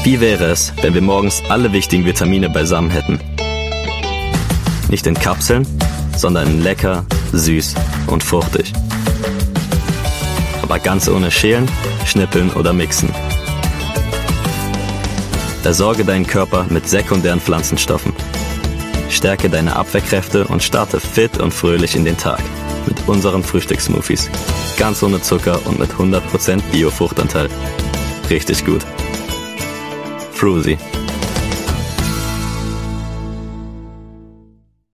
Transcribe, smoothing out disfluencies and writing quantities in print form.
Wie wäre es, wenn wir morgens alle wichtigen Vitamine beisammen hätten? Nicht in Kapseln, sondern in lecker, süß und fruchtig. Aber ganz ohne Schälen, Schnippeln oder Mixen. Versorge deinen Körper mit sekundären Pflanzenstoffen. Stärke deine Abwehrkräfte und starte fit und fröhlich in den Tag mit unseren Frühstückssmoothies. Ganz ohne Zucker und mit 100% Bio-Fruchtanteil. Richtig gut. Fruzy.